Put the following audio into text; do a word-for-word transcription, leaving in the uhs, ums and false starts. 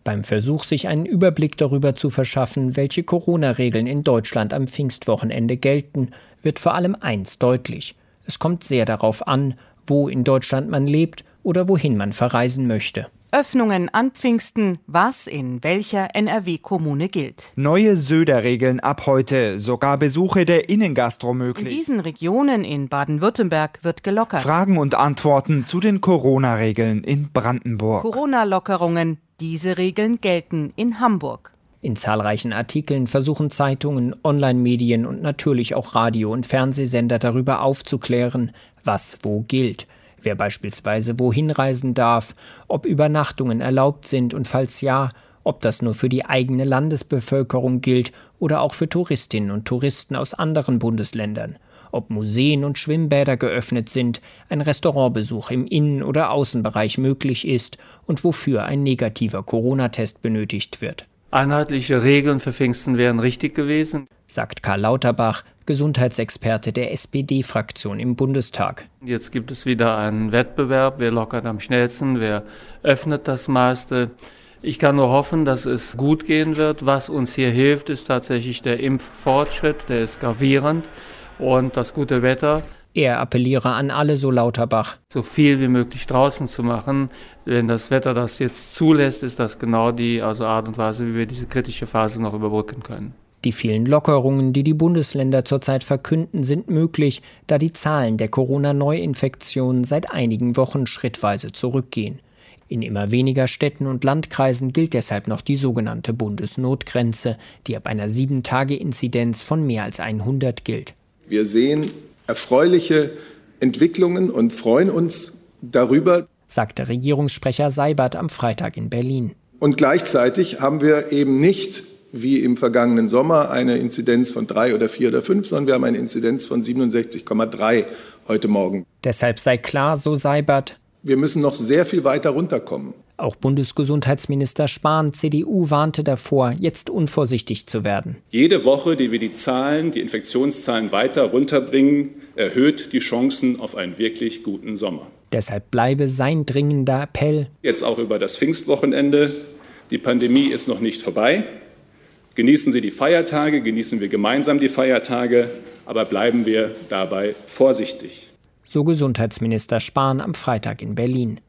Beim Versuch, sich einen Überblick darüber zu verschaffen, welche Corona-Regeln in Deutschland am Pfingstwochenende gelten, wird vor allem eins deutlich: Es kommt sehr darauf an, wo in Deutschland man lebt oder wohin man verreisen möchte. Öffnungen an Pfingsten, was in welcher N R W-Kommune gilt. Neue Söder-Regeln ab heute, sogar Besuche der Innengastro möglich. In diesen Regionen in Baden-Württemberg wird gelockert. Fragen und Antworten zu den Corona-Regeln in Brandenburg. Corona-Lockerungen, diese Regeln gelten in Hamburg. In zahlreichen Artikeln versuchen Zeitungen, Online-Medien und natürlich auch Radio- und Fernsehsender darüber aufzuklären, was wo gilt. Wer beispielsweise wohin reisen darf, ob Übernachtungen erlaubt sind und falls ja, ob das nur für die eigene Landesbevölkerung gilt oder auch für Touristinnen und Touristen aus anderen Bundesländern, ob Museen und Schwimmbäder geöffnet sind, ein Restaurantbesuch im Innen- oder Außenbereich möglich ist und wofür ein negativer Corona-Test benötigt wird. Einheitliche Regeln für Pfingsten wären richtig gewesen, sagt Karl Lauterbach, Gesundheitsexperte der S P D-Fraktion im Bundestag. Jetzt gibt es wieder einen Wettbewerb, wer lockert am schnellsten, wer öffnet das meiste. Ich kann nur hoffen, dass es gut gehen wird. Was uns hier hilft, ist tatsächlich der Impffortschritt, der ist gravierend, und das gute Wetter. Er appelliere an alle, so Lauterbach, so viel wie möglich draußen zu machen. Wenn das Wetter das jetzt zulässt, ist das genau die also Art und Weise, wie wir diese kritische Phase noch überbrücken können. Die vielen Lockerungen, die die Bundesländer zurzeit verkünden, sind möglich, da die Zahlen der Corona-Neuinfektionen seit einigen Wochen schrittweise zurückgehen. In immer weniger Städten und Landkreisen gilt deshalb noch die sogenannte Bundesnotgrenze, die ab einer sieben Tage Inzidenz von mehr als hundert gilt. Wir sehen erfreuliche Entwicklungen und freuen uns darüber, sagte Regierungssprecher Seibert am Freitag in Berlin. Und gleichzeitig haben wir eben nicht, wie im vergangenen Sommer, eine Inzidenz von drei oder vier oder fünf, sondern wir haben eine Inzidenz von siebenundsechzig Komma drei heute Morgen. Deshalb sei klar, so Seibert, wir müssen noch sehr viel weiter runterkommen. Auch Bundesgesundheitsminister Spahn, C D U, warnte davor, jetzt unvorsichtig zu werden. Jede Woche, die wir die Zahlen, die Infektionszahlen weiter runterbringen, erhöht die Chancen auf einen wirklich guten Sommer. Deshalb bleibe sein dringender Appell. Jetzt auch über das Pfingstwochenende. Die Pandemie ist noch nicht vorbei. Genießen Sie die Feiertage, genießen wir gemeinsam die Feiertage, aber bleiben wir dabei vorsichtig. So Gesundheitsminister Spahn am Freitag in Berlin.